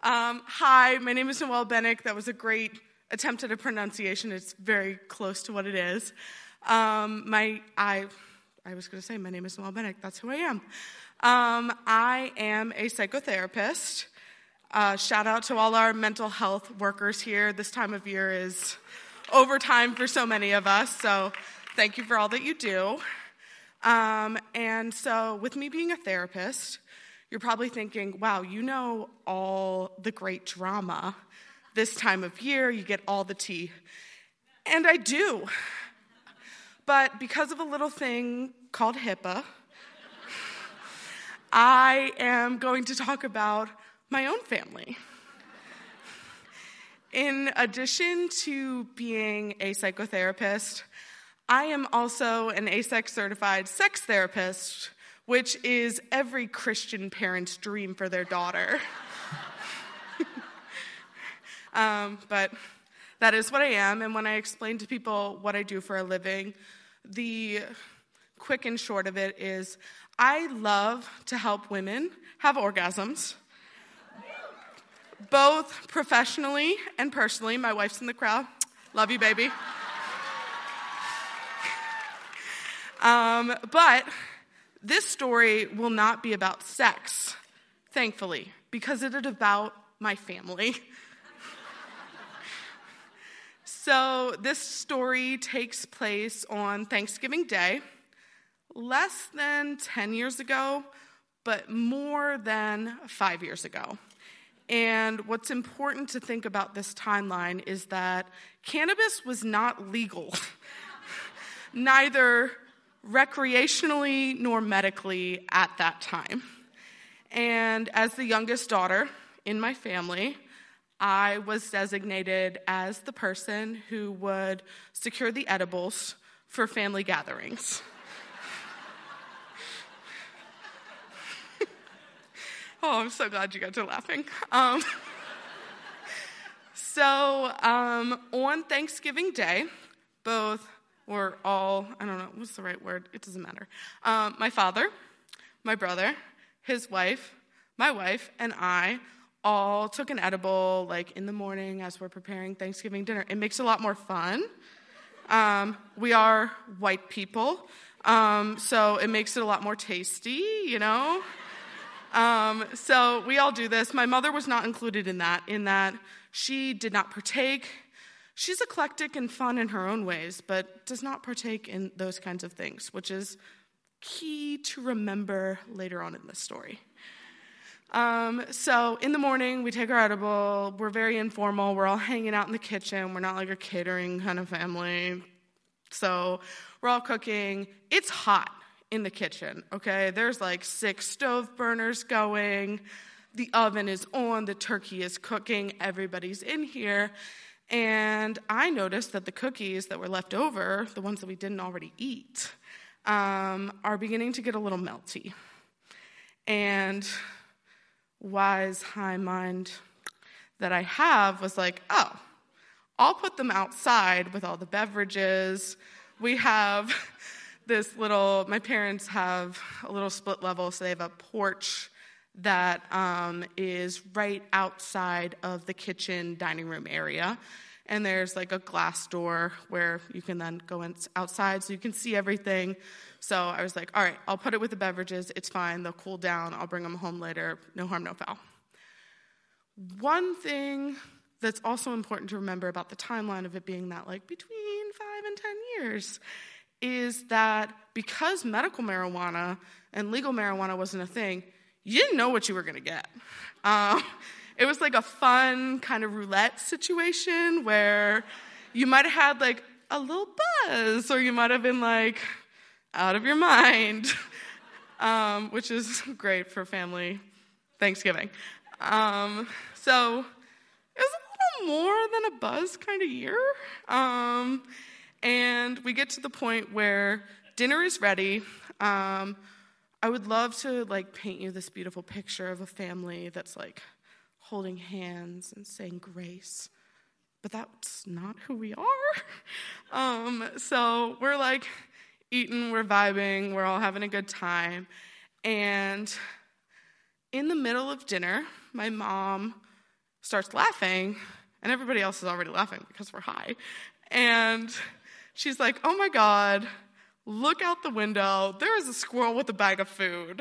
Hi, my name is Noelle Bennick. That was a great attempt at a pronunciation. It's very close to what it is. I was going to say my name is Noelle Bennick. That's who I am. I am a psychotherapist. Shout out to all our mental health workers here. This time of year is overtime for so many of us, so thank you for all that you do. And so with me being a therapist, you're probably thinking, wow, you know all the great drama. This time of year, you get all the tea. And I do. But because of a little thing called HIPAA, I am going to talk about my own family. In addition to being a psychotherapist, I am also an AASECT certified sex therapist, which is every Christian parent's dream for their daughter. But that is what I am, and when I explain to people what I do for a living, the quick and short of it is I love to help women have orgasms, both professionally and personally. My wife's in the crowd. Love you, baby. But this story will not be about sex, thankfully, because it is about my family. So this story takes place on Thanksgiving Day, less than 10 years ago, but more than 5 years ago. And what's important to think about this timeline is that cannabis was not legal, neither recreationally nor medically at that time. And as the youngest daughter in my family, I was designated as the person who would secure the edibles for family gatherings. Oh, I'm so glad you guys are laughing. So on Thanksgiving Day, both or all, I don't know, what's the right word? It doesn't matter. My father, my brother, his wife, my wife, and I all took an edible like in the morning as we're preparing Thanksgiving dinner. It makes it a lot more fun. We are white people, so it makes it a lot more tasty, you know? So we all do this. My mother was not included in that she did not partake. She's eclectic and fun in her own ways, but does not partake in those kinds of things, which is key to remember later on in this story. So in the morning, we take our edible. We're very informal. We're all hanging out in the kitchen. We're not like a catering kind of family. So we're all cooking. It's hot in the kitchen, okay? There's like 6 stove burners going. The oven is on. The turkey is cooking. Everybody's in here. And I noticed that the cookies that were left over, the ones that we didn't already eat, are beginning to get a little melty. And wise high mind that I have was like, oh, I'll put them outside with all the beverages. We have my parents have a little split level, so they have a porch that is right outside of the kitchen dining room area. And there's like a glass door where you can then go outside so you can see everything. So I was like, all right, I'll put it with the beverages. It's fine. They'll cool down. I'll bring them home later. No harm, no foul. One thing that's also important to remember about the timeline of it being that like between 5 and 10 years is that because medical marijuana and legal marijuana wasn't a thing, you didn't know what you were going to get. It was like a fun kind of roulette situation where you might have had like a little buzz or you might have been like out of your mind, which is great for family Thanksgiving. So it was a little more than a buzz kind of year. And we get to the point where dinner is ready. I would love to like paint you this beautiful picture of a family that's like holding hands and saying grace, but that's not who we are. So we're like eating, we're vibing, we're all having a good time, and in the middle of dinner, my mom starts laughing, and everybody else is already laughing because we're high. And she's like, oh my God, look out the window. There is a squirrel with a bag of food.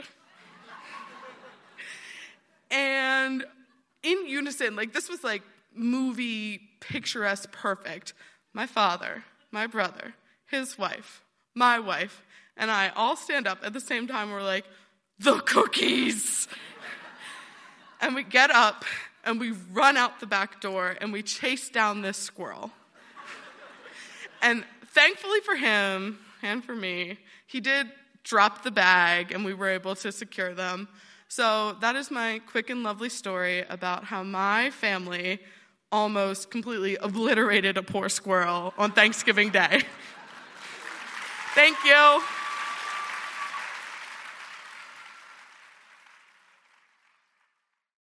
And in unison, like this was like movie picturesque perfect. My father, my brother, his wife, my wife, and I all stand up at the same time. We're like, the cookies. And we get up and we run out the back door and we chase down this squirrel. And thankfully for him and for me, he did drop the bag and we were able to secure them. So that is my quick and lovely story about how my family almost completely obliterated a poor squirrel on Thanksgiving Day. Thank you.